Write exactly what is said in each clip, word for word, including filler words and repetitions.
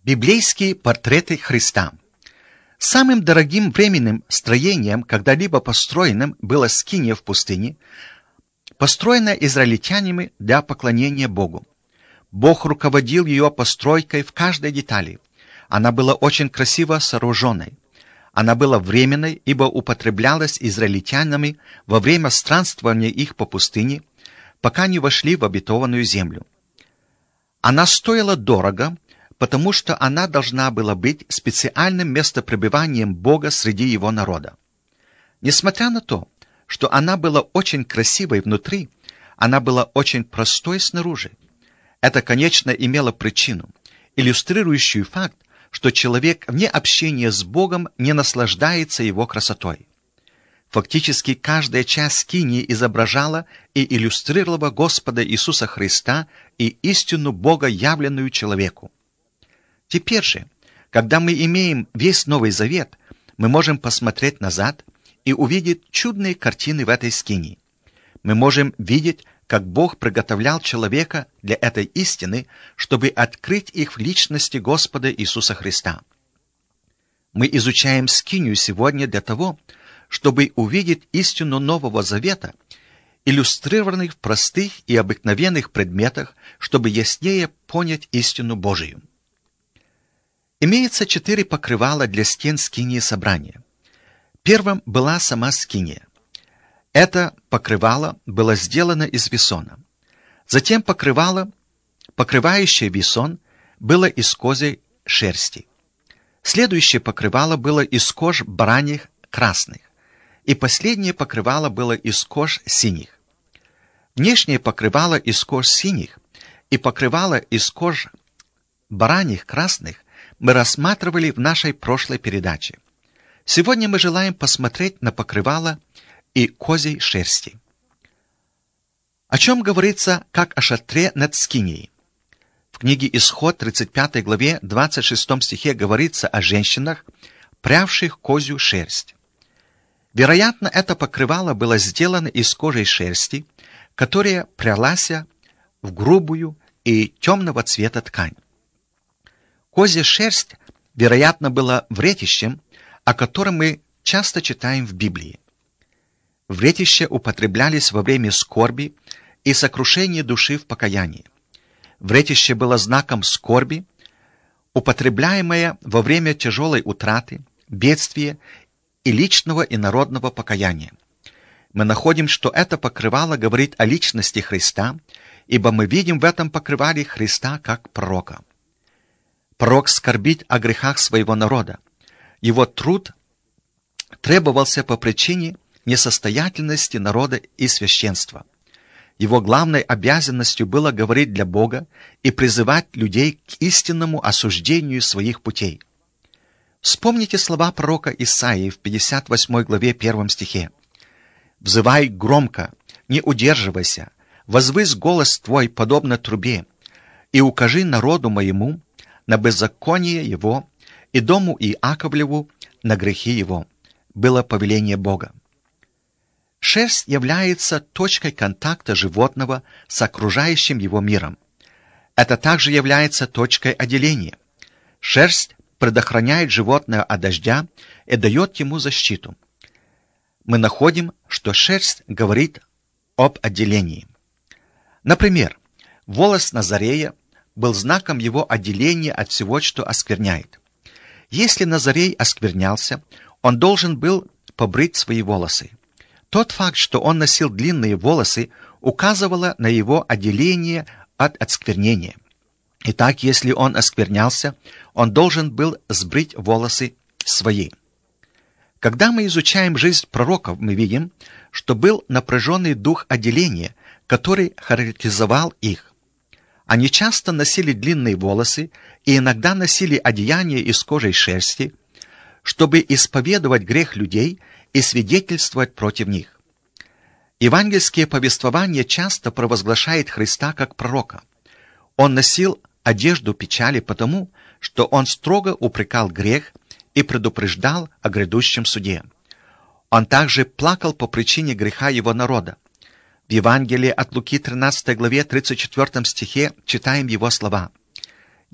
Библейские портреты Христа. Самым дорогим временным строением, когда-либо построенным, была скиния в пустыне, построенная израильтянами для поклонения Богу. Бог руководил ее постройкой в каждой детали. Она была очень красиво сооруженной. Она была временной, ибо употреблялась израильтянами во время странствования их по пустыне, пока не вошли в обетованную землю. Она стоила дорого, потому что она должна была быть специальным местопребыванием Бога среди его народа. Несмотря на то, что она была очень красивой внутри, она была очень простой снаружи. Это, конечно, имело причину, иллюстрирующую факт, что человек вне общения с Богом не наслаждается его красотой. Фактически каждая часть скинии изображала и иллюстрировала Господа Иисуса Христа и истину Бога, явленную человеку. Теперь же, когда мы имеем весь Новый Завет, мы можем посмотреть назад и увидеть чудные картины в этой скинии. Мы можем видеть, как Бог приготовлял человека для этой истины, чтобы открыть их в личности Господа Иисуса Христа. Мы изучаем скинию сегодня для того, чтобы увидеть истину Нового Завета, иллюстрированных в простых и обыкновенных предметах, чтобы яснее понять истину Божию. Имеется четыре покрывала для стен скинии собрания. Первым была сама скиния. Это покрывало было сделано из весона. Затем покрывало, покрывающее весон, было из козьей шерсти. Следующее покрывало было из кож бараньих красных. И последнее покрывало было из кож синих. Внешнее покрывало из кож синих и покрывало из кож бараньих красных мы рассматривали в нашей прошлой передаче. Сегодня мы желаем посмотреть на покрывало и козьей шерсти. О чем говорится, как о шатре над скинией? В книге Исход, тридцать пятой главе, двадцать шестом стихе говорится о женщинах, прявших козью шерсть. Вероятно, это покрывало было сделано из кожи шерсти, которая прялась в грубую и темного цвета ткань. Козья шерсть, вероятно, была вретищем, о котором мы часто читаем в Библии. Вретища употреблялись во время скорби и сокрушения души в покаянии. Вретище было знаком скорби, употребляемое во время тяжелой утраты, бедствия и личного и народного покаяния. Мы находим, что это покрывало говорит о личности Христа, ибо мы видим в этом покрывале Христа как пророка. Пророк скорбит о грехах своего народа. Его труд требовался по причине несостоятельности народа и священства. Его главной обязанностью было говорить для Бога и призывать людей к истинному осуждению своих путей. Вспомните слова пророка Исаии в пятьдесят восьмой главе первом стихе. «Взывай громко, не удерживайся, возвысь голос твой, подобно трубе, и укажи народу моему на беззаконие его и дому Иаковлеву на грехи его», было повеление Бога. Шерсть является точкой контакта животного с окружающим его миром. Это также является точкой отделения. Шерсть предохраняет животное от дождя и дает ему защиту. Мы находим, что шерсть говорит об отделении. Например, волос Назарея был знаком его отделения от всего, что оскверняет. Если Назарей осквернялся, он должен был побрить свои волосы. Тот факт, что он носил длинные волосы, указывало на его отделение от осквернения. Итак, если он осквернялся, он должен был сбрить волосы свои. Когда мы изучаем жизнь пророков, мы видим, что был напряженный дух отделения, который характеризовал их. Они часто носили длинные волосы и иногда носили одеяния из кожи и шерсти, чтобы исповедовать грех людей и свидетельствовать против них. Евангельское повествование часто провозглашает Христа как пророка. Он носил одежду печали потому, что он строго упрекал грех и предупреждал о грядущем суде. Он также плакал по причине греха его народа. В Евангелии от Луки тринадцатой главе тридцать четвёртом стихе читаем его слова.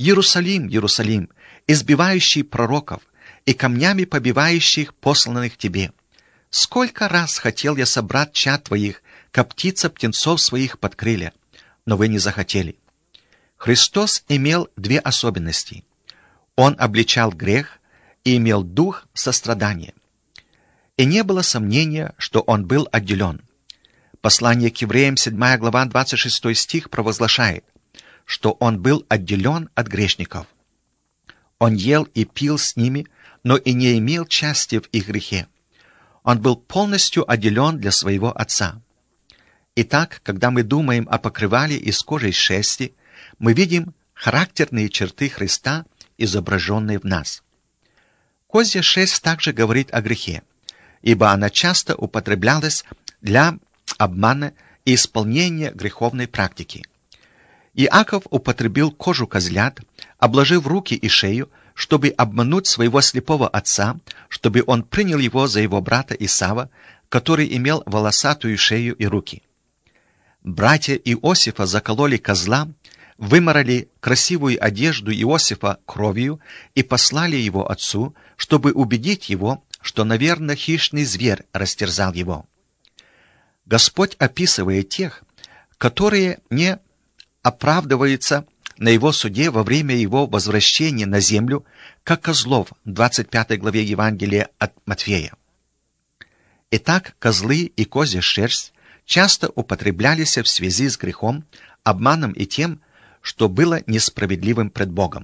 Иерусалим, Иерусалим, избивающий пророков и камнями побивающих посланных тебе! Сколько раз хотел я собрать чад твоих, как птица птенцов своих под крылья, но вы не захотели». Христос имел две особенности. Он обличал грех и имел дух сострадания. И не было сомнения, что он был отделен. Послание к евреям, седьмая глава, двадцать шестой стих провозглашает, что он был отделен от грешников. Он ел и пил с ними, но и не имел части в их грехе. Он был полностью отделен для своего Отца. Итак, когда мы думаем о покрывале из кожи и шерсти, мы видим характерные черты Христа, изображенные в нас. Козья шерсть также говорит о грехе, ибо она часто употреблялась для обмана и исполнения греховной практики. Иаков употребил кожу козлят, обложив руки и шею, чтобы обмануть своего слепого отца, чтобы он принял его за его брата Исава, который имел волосатую шею и руки. Братья Иосифа закололи козла, вымарали красивую одежду Иосифа кровью и послали его отцу, чтобы убедить его, что, наверное, хищный зверь растерзал его. Господь описывает тех, которые не оправдываются на его суде во время его возвращения на землю, как козлов в двадцать пятой главе Евангелия от Матфея. Итак, козлы и козья шерсть часто употреблялись в связи с грехом, обманом и тем, что было несправедливым пред Богом.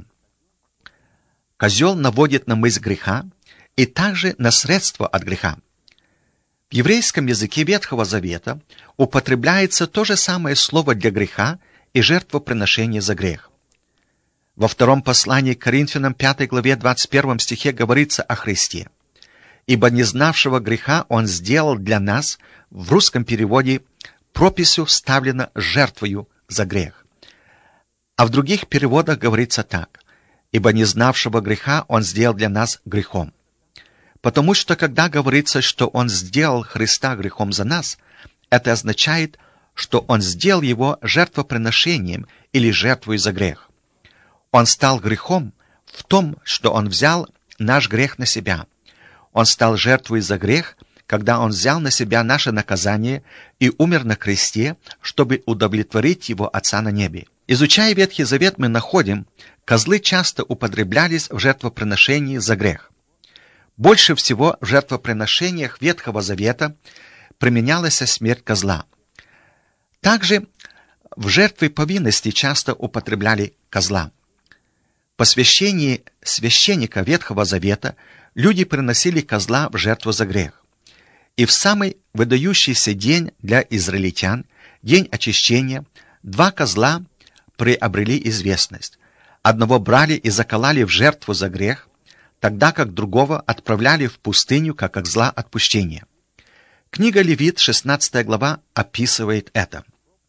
Козел наводит на мысль греха и также на средства от греха. В еврейском языке Ветхого Завета употребляется то же самое слово для греха и жертвоприношения за грех. Во втором послании к Коринфянам, пятой главе, двадцать первом стихе говорится о Христе. «Ибо не знавшего греха Он сделал для нас», в русском переводе прописью вставлено «жертвою за грех». А в других переводах говорится так: «Ибо не знавшего греха Он сделал для нас грехом». Потому что, когда говорится, что Он сделал Христа грехом за нас, это означает, что Он сделал Его жертвоприношением или жертвой за грех. Он стал грехом в том, что Он взял наш грех на себя. Он стал жертвой за грех, когда Он взял на себя наше наказание и умер на кресте, чтобы удовлетворить Его Отца на небе. Изучая Ветхий Завет, мы находим, козлы часто употреблялись в жертвоприношении за грех. Больше всего в жертвоприношениях Ветхого Завета применялась смерть козла. Также в жертве повинности часто употребляли козла. По посвящении священника Ветхого Завета люди приносили козла в жертву за грех. И в самый выдающийся день для израильтян, день очищения, два козла приобрели известность. Одного брали и закололи в жертву за грех, тогда как другого отправляли в пустыню как козла отпущения. Книга Левит, шестнадцатая глава, описывает это.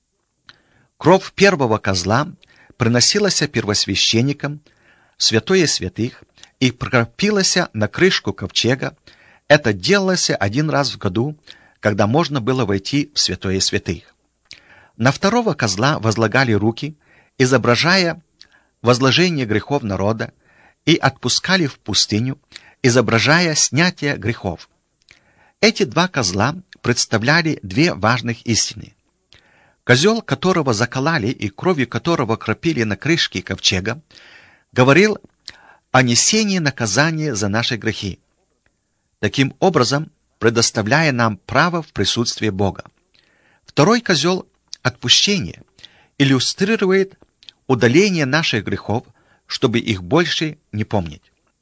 Кровь первого козла приносилась первосвященникам в святое святых и прокропилась на крышку ковчега. Это делалось один раз в году, когда можно было войти в святое святых. На второго козла возлагали руки, изображая возложение грехов народа, и отпускали в пустыню, изображая снятие грехов. Эти два козла представляли две важных истины. Козел, которого закололи и кровью которого кропили на крышке ковчега, говорил о несении наказания за наши грехи, таким образом предоставляя нам право в присутствии Бога. Второй козел отпущения иллюстрирует удаление наших грехов, чтобы их больше не помнить.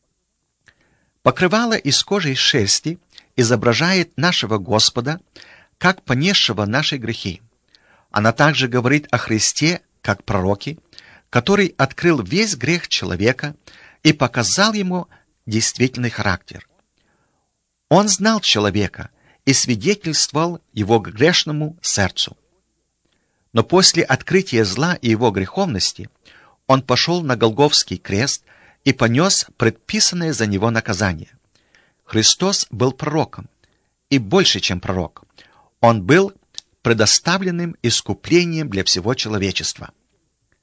Покрывало из кожи и шерсти изображает нашего Господа, как понесшего наши грехи. Она также говорит о Христе, как пророке, который открыл весь грех человека и показал ему действительный характер. Он знал человека и свидетельствовал его грешному сердцу. Но после открытия зла и его греховности он пошел на Голгофский крест и понес предписанное за него наказание. Христос был пророком, и больше, чем пророк. Он был предоставленным искуплением для всего человечества.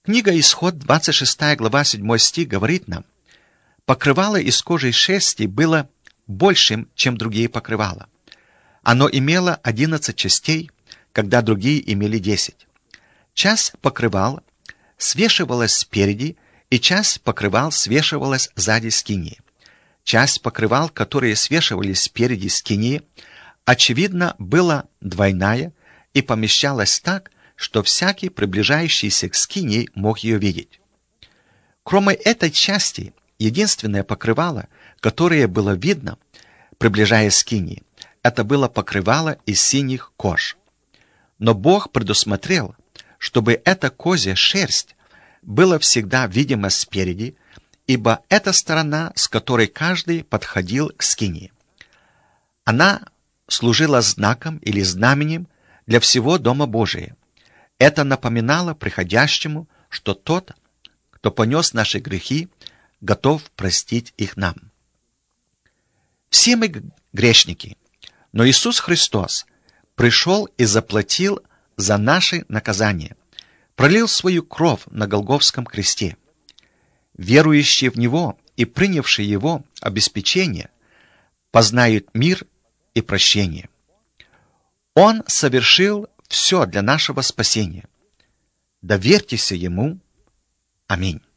Книга Исход, двадцать шестая глава, седьмой стих говорит нам: покрывало из кожи и шерсти было большим, чем другие покрывала. Оно имело одиннадцать частей, когда другие имели десять. Часть покрывал свешивалась спереди, и часть покрывал свешивалась сзади скинии. Часть покрывал, которые свешивались спереди скинии, очевидно, была двойная и помещалась так, что всякий, приближающийся к скинии, мог ее видеть. Кроме этой части, единственное покрывало, которое было видно, приближаясь к скинии, это было покрывало из синих кож. Но Бог предусмотрел, чтобы эта козья шерсть была всегда видима спереди, ибо это сторона, с которой каждый подходил к скинии. Она служила знаком или знаменем для всего Дома Божия. Это напоминало приходящему, что тот, кто понес наши грехи, готов простить их нам. Все мы грешники, но Иисус Христос пришел и заплатил за наши наказания, пролил свою кровь на Голгофском кресте. Верующие в Него и принявшие Его обеспечение познают мир и прощение. Он совершил все для нашего спасения. Доверьтесь Ему. Аминь.